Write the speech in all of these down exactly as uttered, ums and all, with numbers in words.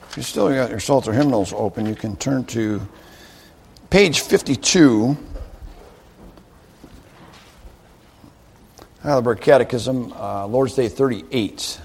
If you still got your Psalter hymnals open, you can turn to page fifty-two, Heidelberg Catechism, uh, Lord's Day thirty-eight.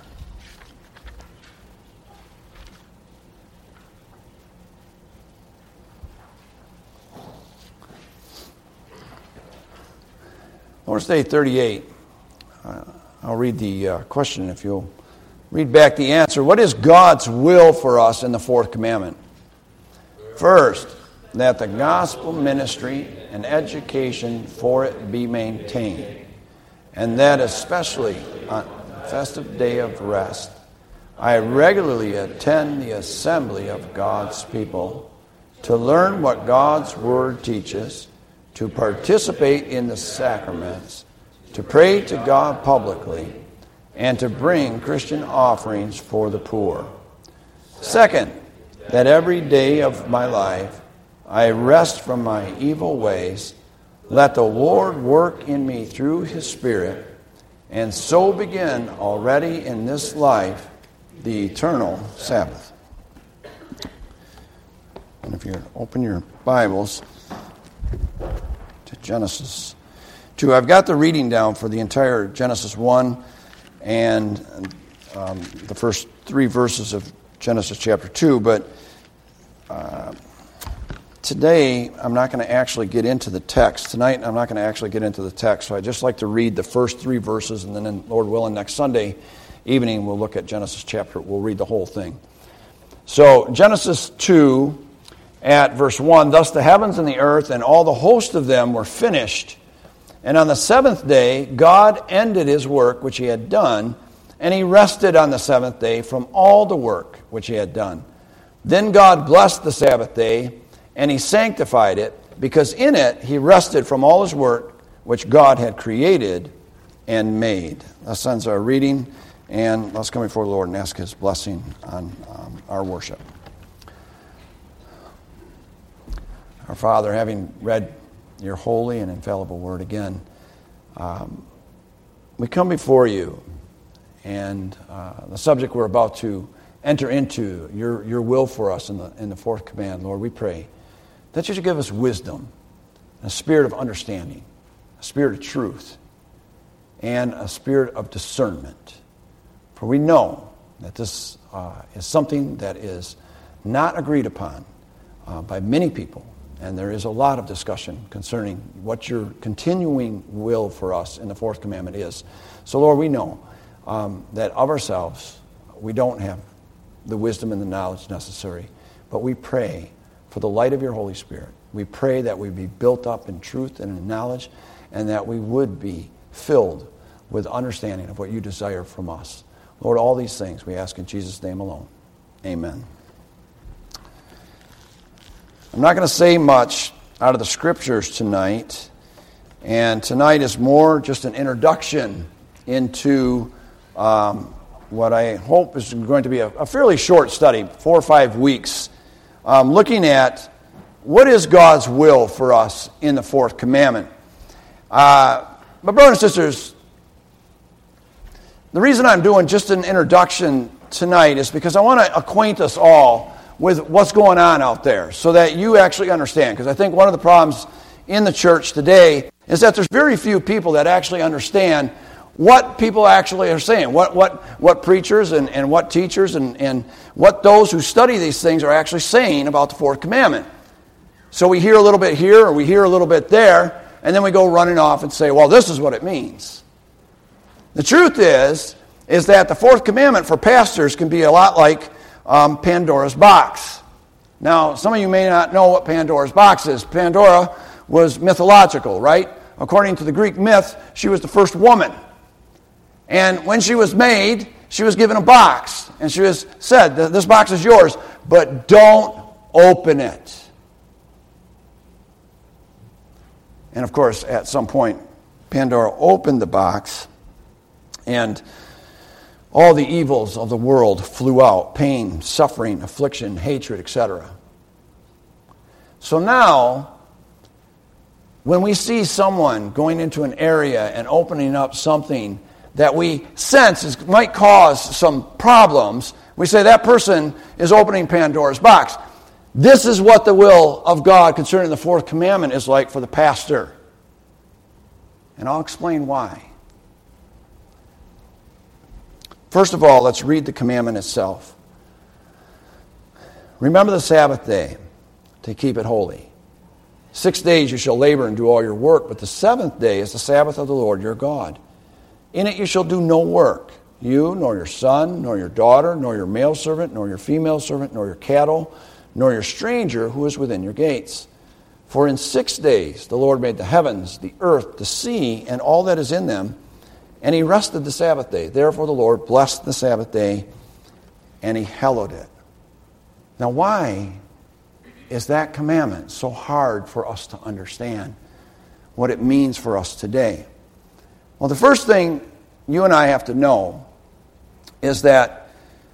Lord's Day thirty-eight. Uh, I'll read the uh, question if you'll read back the answer. What is God's will for us in the fourth commandment? First, that the gospel ministry and education for it be maintained, and that especially on the festive day of rest, I regularly attend the assembly of God's people to learn what God's word teaches, to participate in the sacraments, to pray to God publicly, and to bring Christian offerings for the poor. Second, that every day of my life I rest from my evil ways, let the Lord work in me through His Spirit, and so begin already in this life the eternal Sabbath. And if you open your Bibles to Genesis two, I've got the reading down for the entire Genesis one and um, the first three verses of Genesis chapter two, but uh, today I'm not going to actually get into the text. Tonight I'm not going to actually get into the text, so I'd just like to read the first three verses, and then, Lord willing, next Sunday evening we'll look at Genesis chapter, we'll read the whole thing. So Genesis two at verse one, thus the heavens and the earth and all the host of them were finished. And on the seventh day, God ended His work which He had done, and He rested on the seventh day from all the work which He had done. Then God blessed the Sabbath day, and He sanctified it, because in it He rested from all His work which God had created and made. That ends our reading, and let's come before the Lord and ask His blessing on um, our worship. Our Father, having read Your holy and infallible word again, um, we come before You, and uh, the subject we're about to enter into, your your will for us in the in the fourth command, Lord, we pray that You should give us wisdom, a spirit of understanding, a spirit of truth, and a spirit of discernment. For we know that this uh, is something that is not agreed upon uh, by many people. And there is a lot of discussion concerning what Your continuing will for us in the fourth commandment is. So, Lord, we know um, that of ourselves, we don't have the wisdom and the knowledge necessary. But we pray for the light of Your Holy Spirit. We pray that we be built up in truth and in knowledge, and that we would be filled with understanding of what You desire from us. Lord, all these things we ask in Jesus' name alone. Amen. I'm not going to say much out of the Scriptures tonight, and tonight is more just an introduction into um, what I hope is going to be a, a fairly short study, four or five weeks, um, looking at what is God's will for us in the fourth commandment. Uh, my brothers and sisters, the reason I'm doing just an introduction tonight is because I want to acquaint us all with what's going on out there so that you actually understand. Because I think one of the problems in the church today is that there's very few people that actually understand what people actually are saying, what what what preachers and, and what teachers and, and what those who study these things are actually saying about the fourth commandment. So we hear a little bit here or we hear a little bit there, and then we go running off and say, well, this is what it means. The truth is, is that the fourth commandment for pastors can be a lot like Um, Pandora's box. Now, some of you may not know what Pandora's box is. Pandora was mythological, right? According to the Greek myth, she was the first woman. And when she was made, she was given a box. And she was said, this box is yours, but don't open it. And of course, at some point, Pandora opened the box, and all the evils of the world flew out: pain, suffering, affliction, hatred, et cetera. So now, when we see someone going into an area and opening up something that we sense is, might cause some problems, We say that person is opening Pandora's box. This is what the will of God concerning the fourth commandment is like for the pastor. And I'll explain why. First of all, let's read the commandment itself. Remember the Sabbath day to keep it holy. Six days you shall labor and do all your work, but the seventh day is the Sabbath of the Lord your God. In it you shall do no work, you, nor your son, nor your daughter, nor your male servant, nor your female servant, nor your cattle, nor your stranger who is within your gates. For in six days the Lord made the heavens, the earth, the sea, and all that is in them, and he rested the Sabbath day. Therefore the Lord blessed the Sabbath day, and he hallowed it. Now why is that commandment so hard for us to understand what it means for us today? Well, the first thing you and I have to know is that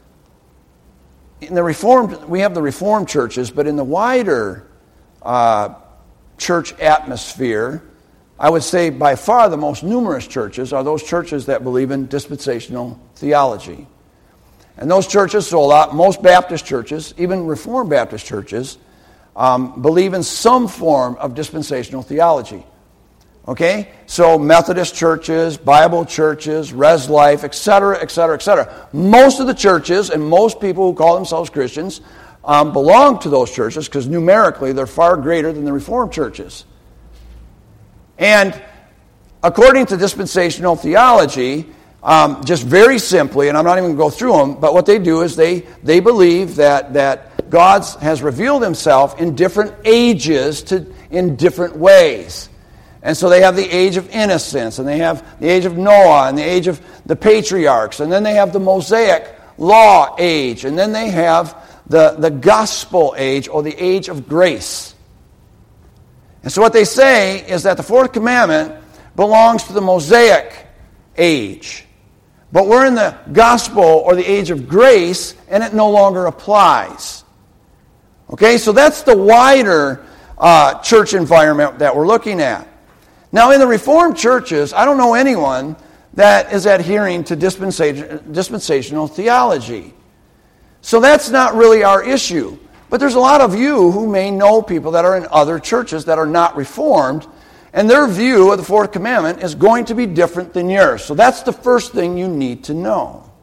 in the Reformed, we have the Reformed churches, but in the wider uh, church atmosphere, I would say by far the most numerous churches are those churches that believe in dispensational theology. And those churches, so a lot, most Baptist churches, even Reformed Baptist churches, um, believe in some form of dispensational theology. Okay? So Methodist churches, Bible churches, Res Life, et cetera, et cetera, et cetera. Most of the churches and most people who call themselves Christians um, belong to those churches because numerically they're far greater than the Reformed churches. And according to dispensational theology, um, just very simply, and I'm not even going to go through them, but what they do is they, they believe that, that God has revealed himself in different ages to in different ways. And so they have the age of innocence, and they have the age of Noah, and the age of the patriarchs, and then they have the Mosaic law age, and then they have the, the gospel age, or the age of grace. And so what they say is that the fourth commandment belongs to the Mosaic age. But we're in the gospel, or the age of grace, and it no longer applies. Okay, so that's the wider uh, church environment that we're looking at. Now, in the Reformed churches, I don't know anyone that is adhering to dispensation, dispensational theology. So that's not really our issue. But there's a lot of you who may know people that are in other churches that are not Reformed, and their view of the fourth commandment is going to be different than yours. So that's the first thing you need to know.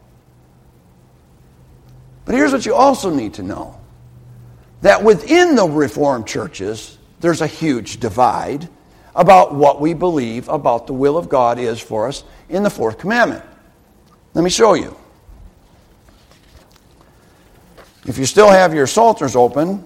But here's what you also need to know. That within the Reformed churches, there's a huge divide about what we believe about the will of God is for us in the fourth commandment. Let me show you. If you still have your Psalters open,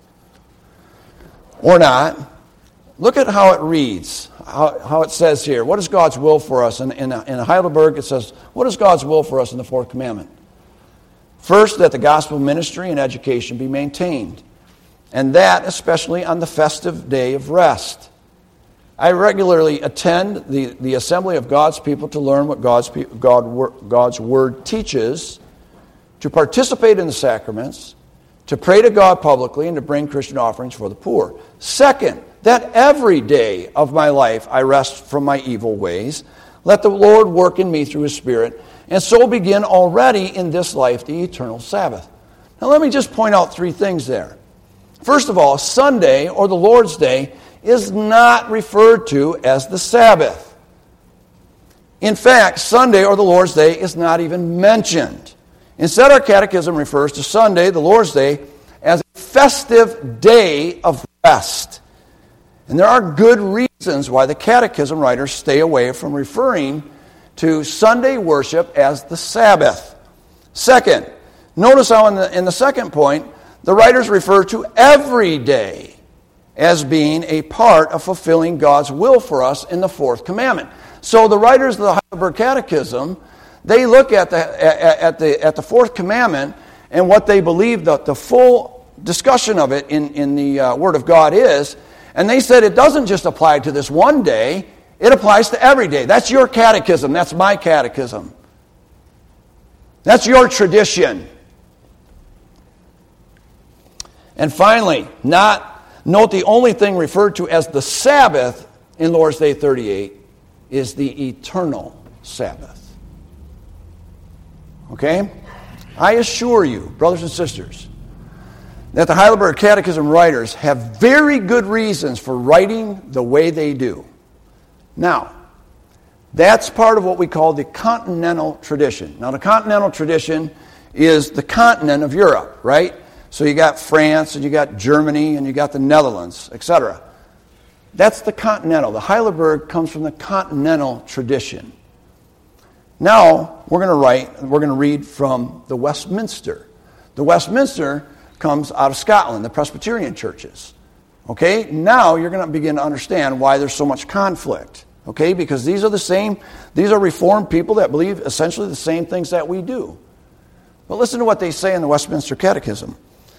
or not, look at how it reads, how, how it says here. What is God's will for us? In, in, in Heidelberg, it says, what is God's will for us in the fourth commandment? First, that the gospel ministry and education be maintained, and that especially on the festive day of rest. I regularly attend the, the assembly of God's people to learn what God's, God, God's Word teaches, to participate in the sacraments, to pray to God publicly, and to bring Christian offerings for the poor. Second, that every day of my life I rest from my evil ways. Let the Lord work in me through His Spirit, and so begin already in this life the eternal Sabbath. Now let me just point out three things there. First of all, Sunday, or the Lord's Day, is not referred to as the Sabbath. In fact, Sunday, or the Lord's Day, is not even mentioned. Instead, our catechism refers to Sunday, the Lord's Day, as a festive day of rest. And there are good reasons why the catechism writers stay away from referring to Sunday worship as the Sabbath. Second, notice how in the, in the second point, the writers refer to every day as being a part of fulfilling God's will for us in the fourth commandment. So the writers of the Heidelberg Catechism, they look at the at, at the at the fourth commandment and what they believe that the full discussion of it in in the uh, Word of God is, and they said it doesn't just apply to this one day; it applies to every day. That's your catechism. That's my catechism. That's your tradition. And finally, not. Note the only thing referred to as the Sabbath in Lord's Day thirty-eight is the eternal Sabbath. Okay? I assure you, brothers and sisters, that the Heidelberg Catechism writers have very good reasons for writing the way they do. Now, that's part of what we call the continental tradition. Now, the continental tradition is the continent of Europe, right? So you got France, and you got Germany, and you got the Netherlands, et cetera. That's the continental. The Heidelberg comes from the continental tradition. Now, we're going to write, we're going to read from the Westminster. The Westminster comes out of Scotland, the Presbyterian churches. Okay? Now you're going to begin to understand why there's so much conflict. Okay? Because these are the same, these are Reformed people that believe essentially the same things that we do. But listen to what they say in the Westminster Catechism.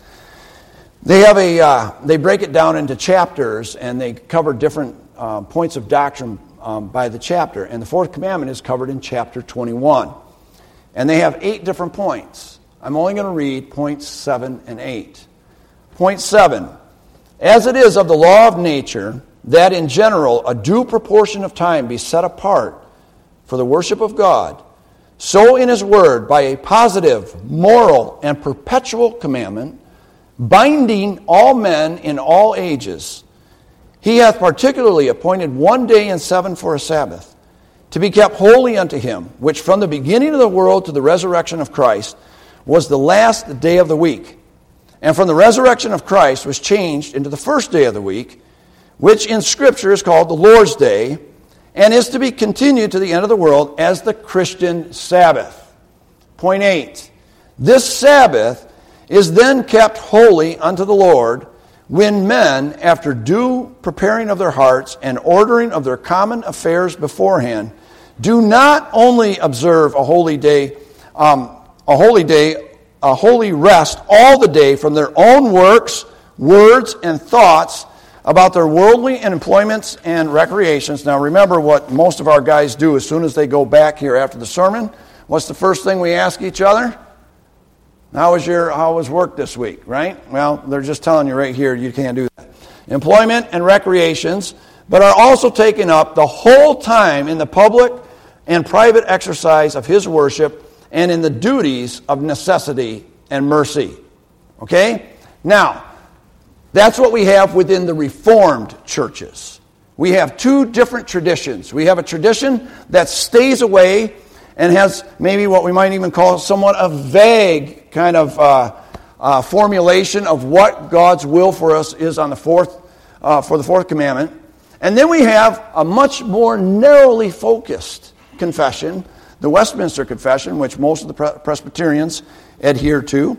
They have a, uh, they break it down into chapters, and they cover different uh, points of doctrine um, by the chapter. And the fourth commandment is covered in chapter twenty-one. And they have eight different points. I'm only going to read points seven and eight. Point seven, as it is of the law of nature, that in general a due proportion of time be set apart for the worship of God, so in His Word, by a positive, moral, and perpetual commandment, binding all men in all ages, He hath particularly appointed one day in seven for a Sabbath, to be kept holy unto Him, which from the beginning of the world to the resurrection of Christ was the last day of the week, and from the resurrection of Christ was changed into the first day of the week, which in Scripture is called the Lord's Day, and is to be continued to the end of the world as the Christian Sabbath. Point eight, this Sabbath is then kept holy unto the Lord, when men, after due preparing of their hearts and ordering of their common affairs beforehand, do not only observe a holy day, um, a holy day, a holy rest all the day from their own works, words, and thoughts about their worldly employments and recreations. Now remember what most of our guys do as soon as they go back here after the sermon. What's the first thing we ask each other? How was your how was work this week, right? Well, they're just telling you right here you can't do that. Employment and recreations, but are also taken up the whole time in the public and private exercise of His worship and in the duties of necessity and mercy. Okay? Now, that's what we have within the Reformed churches. We have two different traditions. We have a tradition that stays away and has maybe what we might even call somewhat a vague kind of uh, uh, formulation of what God's will for us is on the fourth, uh, for the fourth commandment. And then we have a much more narrowly focused confession, the Westminster Confession, which most of the Presbyterians adhere to.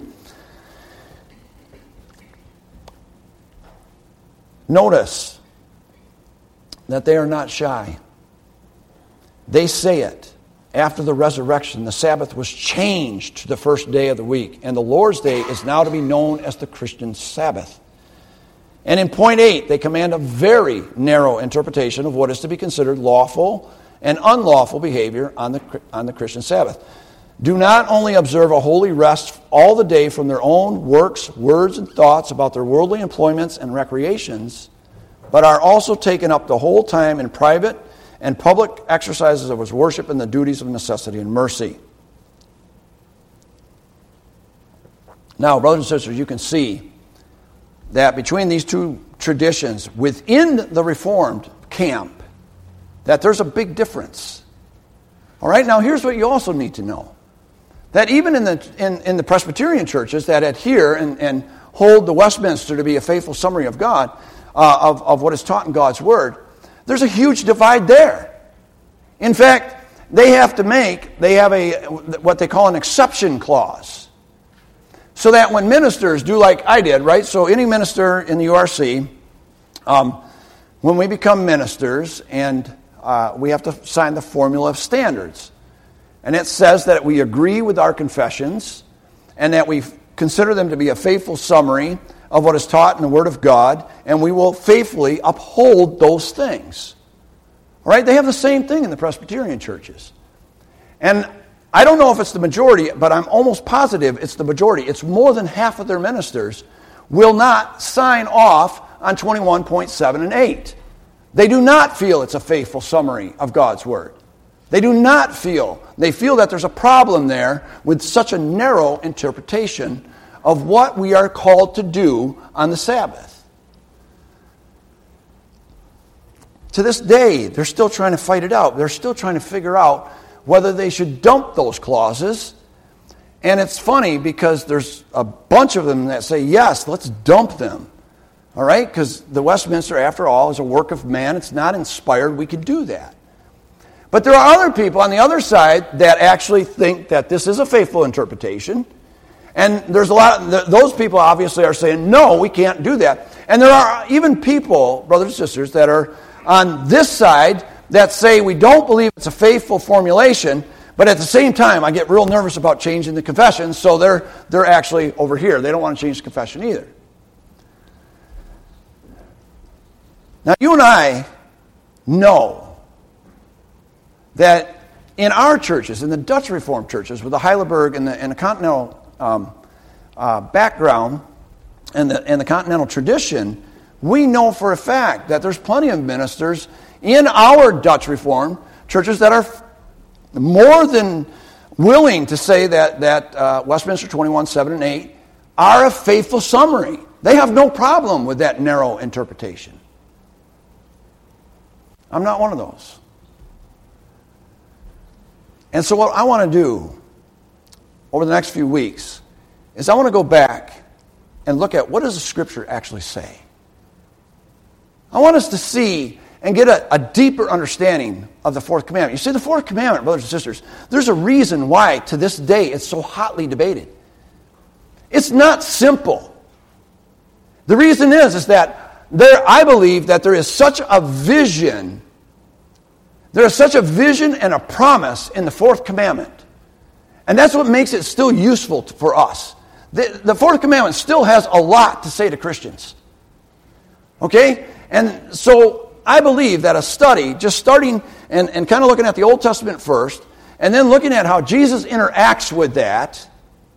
Notice that they are not shy. They say it. After the resurrection, the Sabbath was changed to the first day of the week, and the Lord's Day is now to be known as the Christian Sabbath. And in point eight, they command a very narrow interpretation of what is to be considered lawful and unlawful behavior on the, on the Christian Sabbath. Do not only observe a holy rest all the day from their own works, words, and thoughts about their worldly employments and recreations, but are also taken up the whole time in private and public exercises of His worship and the duties of necessity and mercy. Now, brothers and sisters, you can see that between these two traditions within the Reformed camp, that there's a big difference. All right, now here's what you also need to know. That even in the in, in the Presbyterian churches that adhere and, and hold the Westminster to be a faithful summary of God, uh, of, of what is taught in God's Word, there's a huge divide there. In fact, they have to make, they have a what they call an exception clause. So that when ministers do like I did, right? So any minister in the U R C, um, when we become ministers, and uh, we have to sign the Formula of Standards. And it says that we agree with our confessions and that we consider them to be a faithful summary of what is taught in the Word of God, and we will faithfully uphold those things. All right? They have the same thing in the Presbyterian churches. And I don't know if it's the majority, but I'm almost positive it's the majority. It's more than half of their ministers will not sign off on twenty-one point seven and eight. They do not feel it's a faithful summary of God's Word. They do not feel. They feel that there's a problem there with such a narrow interpretation of what we are called to do on the Sabbath. To this day, they're still trying to fight it out. They're still trying to figure out whether they should dump those clauses. And it's funny because there's a bunch of them that say, yes, let's dump them. All right? Because the Westminster, after all, is a work of man. It's not inspired. We could do that. But there are other people on the other side that actually think that this is a faithful interpretation. And there's a lot of, those people obviously are saying, no, we can't do that. And there are even people, brothers and sisters, that are on this side that say we don't believe it's a faithful formulation, but at the same time, I get real nervous about changing the confession, so they're they're actually over here. They don't want to change the confession either. Now, you and I know that in our churches, in the Dutch Reformed churches, with the Heidelberg and the, and the Continental um, uh, background and the, and the Continental tradition, we know for a fact that there's plenty of ministers in our Dutch Reformed churches that are more than willing to say that, that uh, Westminster twenty-one, seven, and eight are a faithful summary. They have no problem with that narrow interpretation. I'm not one of those. And so what I want to do over the next few weeks is I want to go back and look at what does the Scripture actually say. I want us to see and get a, a deeper understanding of the fourth commandment. You see, the fourth commandment, brothers and sisters, there's a reason why to this day it's so hotly debated. It's not simple. The reason is, is that there, I believe that there is such a vision, there is such a vision and a promise in the fourth commandment. And that's what makes it still useful for us. The, the fourth commandment still has a lot to say to Christians. Okay? And so I believe that a study, just starting and, and kind of looking at the Old Testament first, and then looking at how Jesus interacts with that,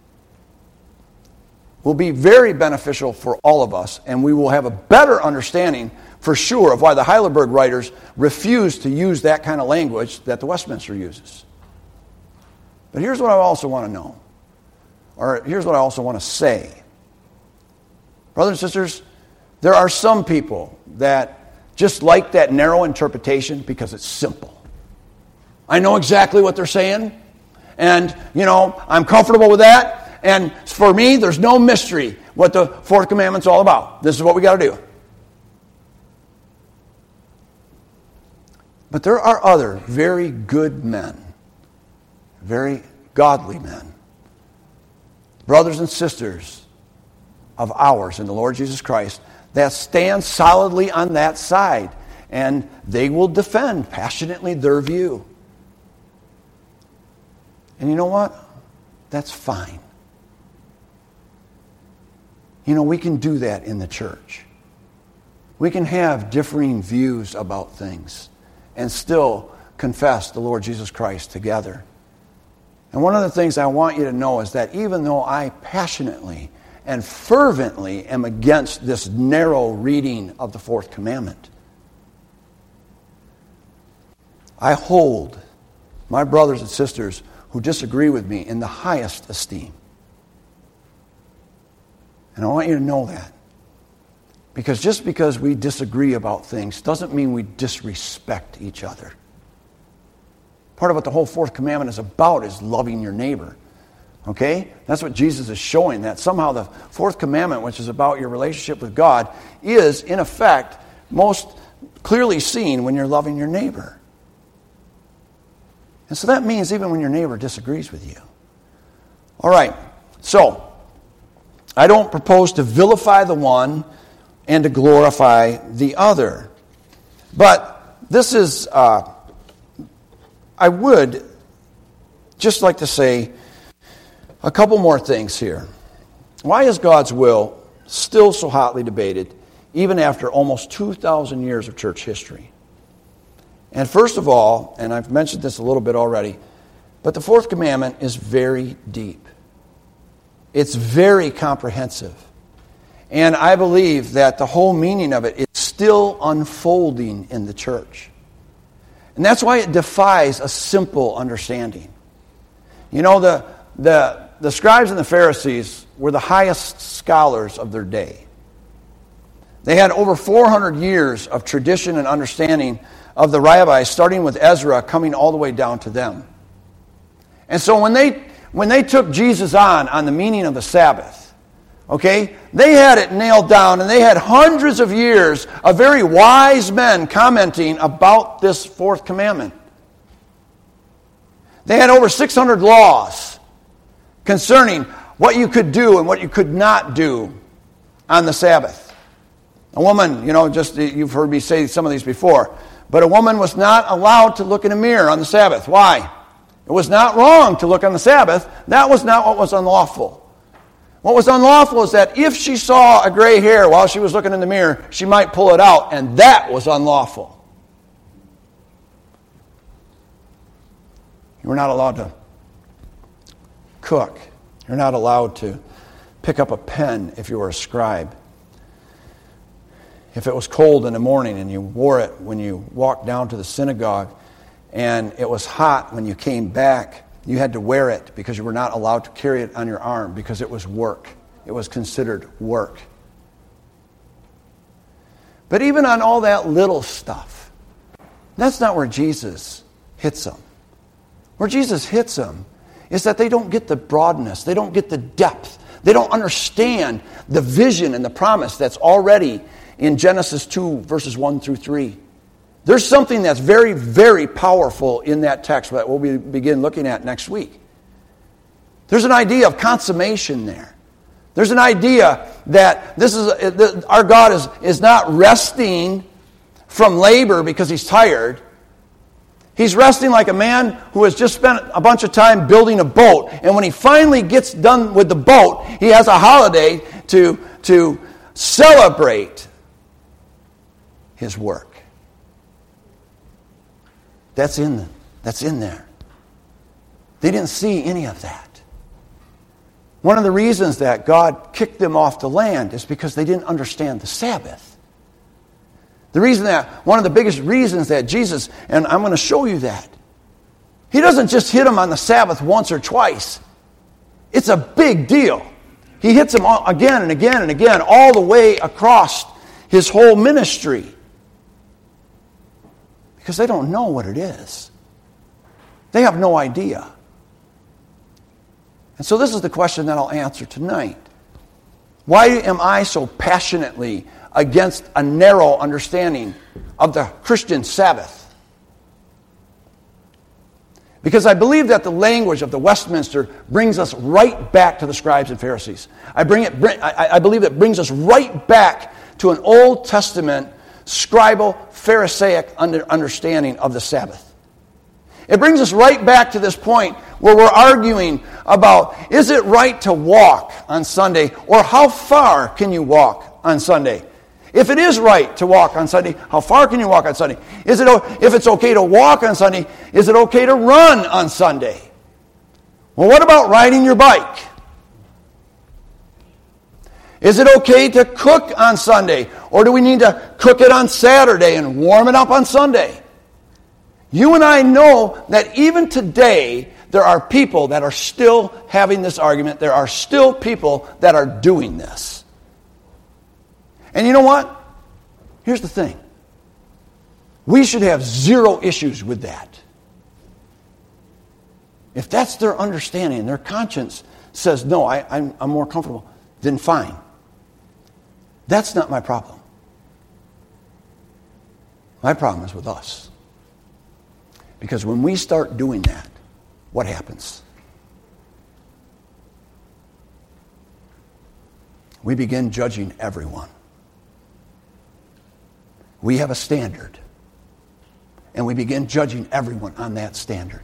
will be very beneficial for all of us, and we will have a better understanding for sure of why the Heidelberg writers refuse to use that kind of language that the Westminster uses. But here's what I also want to know, or here's what I also want to say. Brothers and sisters, there are some people that just like that narrow interpretation because it's simple. I know exactly what they're saying, and, you know, I'm comfortable with that. And for me, there's no mystery what the fourth commandment's all about. This is what we got to do. But there are other very good men, very godly men, brothers and sisters of ours in the Lord Jesus Christ, that stand solidly on that side, and they will defend passionately their view. And you know what? That's fine. You know, we can do that in the church. We can have differing views about things and still confess the Lord Jesus Christ together. And one of the things I want you to know is that even though I passionately and fervently am against this narrow reading of the fourth commandment, I hold my brothers and sisters who disagree with me in the highest esteem. And I want you to know that. Because just because we disagree about things doesn't mean we disrespect each other. Part of what the whole fourth commandment is about is loving your neighbor. Okay? That's what Jesus is showing, that somehow the fourth commandment, which is about your relationship with God, is, in effect, most clearly seen when you're loving your neighbor. And so that means even when your neighbor disagrees with you. All right. So, I don't propose to vilify the one and to glorify the other. But this is, uh, I would just like to say a couple more things here. Why is God's will still so hotly debated, even after almost two thousand years of church history? And first of all, and I've mentioned this a little bit already, but the fourth commandment is very deep. It's very comprehensive. And I believe that the whole meaning of it is still unfolding in the church. And that's why it defies a simple understanding. You know, the, the, the scribes and the Pharisees were the highest scholars of their day. They had over four hundred years of tradition and understanding of the rabbis, starting with Ezra, coming all the way down to them. And so when they when they took Jesus on, on the meaning of the Sabbath, okay, they had it nailed down, and they had hundreds of years of very wise men commenting about this fourth commandment. They had over six hundred laws concerning what you could do and what you could not do on the Sabbath. A woman, you know, just you've heard me say some of these before, but a woman was not allowed to look in a mirror on the Sabbath. Why? It was not wrong to look on the Sabbath. That was not what was unlawful. What was unlawful is that if she saw a gray hair while she was looking in the mirror, she might pull it out, and that was unlawful. You were not allowed to cook. You're not allowed to pick up a pen if you were a scribe. If it was cold in the morning and you wore it when you walked down to the synagogue, and it was hot when you came back, you had to wear it because you were not allowed to carry it on your arm because it was work. It was considered work. But even on all that little stuff, that's not where Jesus hits them. Where Jesus hits them is that they don't get the broadness, they don't get the depth, they don't understand the vision and the promise that's already in Genesis two, verses one through three. There's something that's very, very powerful in that text that we'll begin looking at next week. There's an idea of consummation there. There's an idea that this is our God is, is not resting from labor because he's tired. He's resting like a man who has just spent a bunch of time building a boat, and when he finally gets done with the boat, he has a holiday to, to celebrate his work. That's in the, that's in there. They didn't see any of that. One of the reasons that God kicked them off the land is because they didn't understand the Sabbath. The reason that, one of the biggest reasons that Jesus, and I'm going to show you that, he doesn't just hit them on the Sabbath once or twice. It's a big deal. He hits them again and again and again, all the way across his whole ministry. Because they don't know what it is. They have no idea. And so this is the question that I'll answer tonight. Why am I so passionately against a narrow understanding of the Christian Sabbath? Because I believe that the language of the Westminster brings us right back to the scribes and Pharisees. I bring it. I believe it brings us right back to an Old Testament scribal, Pharisaic understanding of the Sabbath. It brings us right back to this point where we're arguing about, is it right to walk on Sunday, or how far can you walk on Sunday? If it is right to walk on Sunday, how far can you walk on Sunday? Is it, if it's okay to walk on Sunday, is it okay to run on Sunday? Well, what about riding your bike? Is it okay to cook on Sunday? Or do we need to cook it on Saturday and warm it up on Sunday? You and I know that even today, there are people that are still having this argument. There are still people that are doing this. And you know what? Here's the thing. We should have zero issues with that. If that's their understanding, their conscience says, no, I, I'm, I'm more comfortable, then fine. That's not my problem. My problem is with us. Because when we start doing that, what happens? We begin judging everyone. We have a standard, and we begin judging everyone on that standard.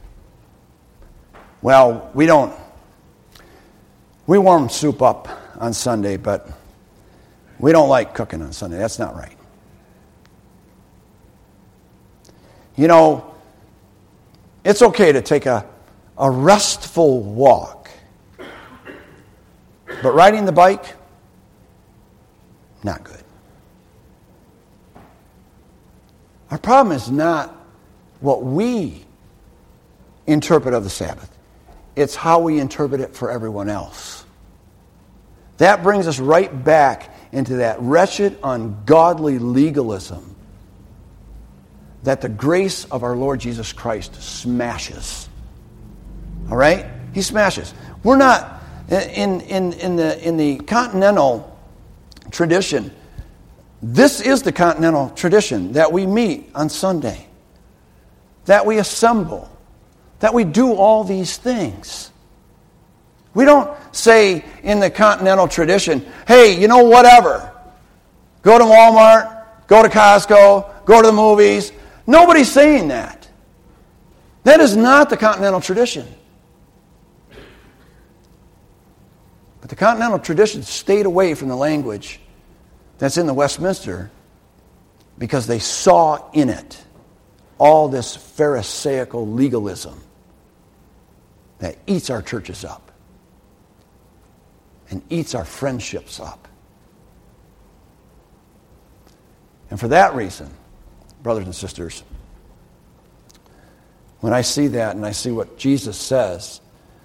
Well, we don't, we warm soup up on Sunday, but we don't like cooking on Sunday. That's not right. You know, it's okay to take a, a restful walk, but riding the bike, not good. Our problem is not what we interpret of the Sabbath. It's how we interpret it for everyone else. That brings us right back into that wretched, ungodly legalism that the grace of our Lord Jesus Christ smashes. All right? He smashes. We're not, in, in, in, the, in the continental tradition, this is the continental tradition, that we meet on Sunday, that we assemble, that we do all these things. We don't say in the continental tradition, hey, you know, whatever. Go to Walmart, go to Costco, go to the movies. Nobody's saying that. That is not the continental tradition. But the continental tradition stayed away from the language that's in the Westminster because they saw in it all this Pharisaical legalism that eats our churches up and eats our friendships up. And for that reason, brothers and sisters, when I see that and I see what Jesus says,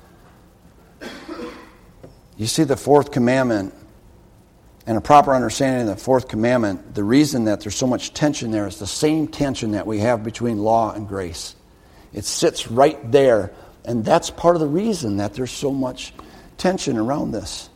you see the fourth commandment and a proper understanding of the fourth commandment, the reason that there's so much tension there is the same tension that we have between law and grace. It sits right there, and that's part of the reason that there's so much tension around this.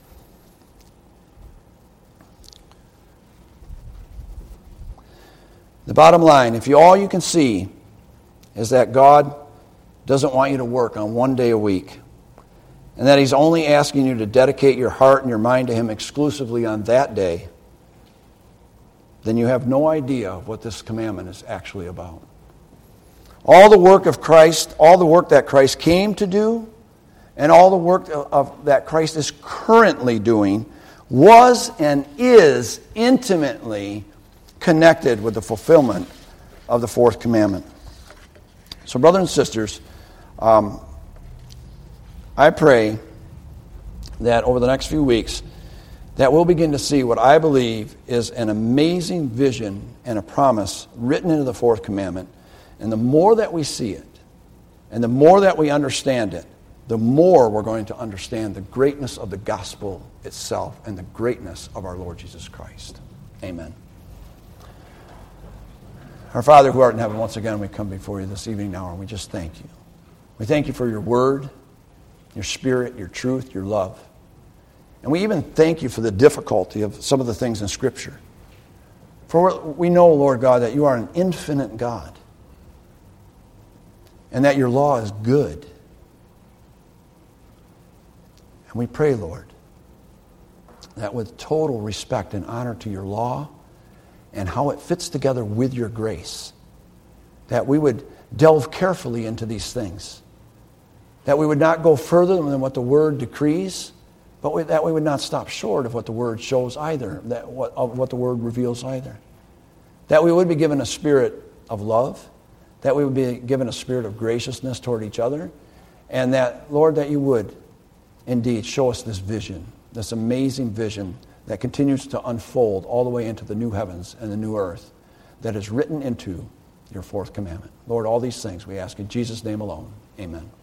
The bottom line, if you all you can see is that God doesn't want you to work on one day a week, and that He's only asking you to dedicate your heart and your mind to Him exclusively on that day, then you have no idea of what this commandment is actually about. All the work of Christ, all the work that Christ came to do, and all the work of, of, that Christ is currently doing was and is intimately connected with the fulfillment of the fourth commandment. So, brothers and sisters, um, I pray that over the next few weeks that we'll begin to see what I believe is an amazing vision and a promise written into the fourth commandment. And the more that we see it, and the more that we understand it, the more we're going to understand the greatness of the gospel itself and the greatness of our Lord Jesus Christ. Amen. Our Father who art in heaven, once again we come before you this evening now, and we just thank you. We thank you for your word, your spirit, your truth, your love. And we even thank you for the difficulty of some of the things in Scripture. For we know, Lord God, that you are an infinite God, and that your law is good. And we pray, Lord, that with total respect and honor to your law and how it fits together with your grace, that we would delve carefully into these things, that we would not go further than what the Word decrees, but we, that we would not stop short of what the Word shows either, that what, of what the Word reveals either. That we would be given a spirit of love, that we would be given a spirit of graciousness toward each other, and that, Lord, that you would indeed show us this vision, this amazing vision that continues to unfold all the way into the new heavens and the new earth that is written into your fourth commandment. Lord, all these things we ask in Jesus' name alone. Amen.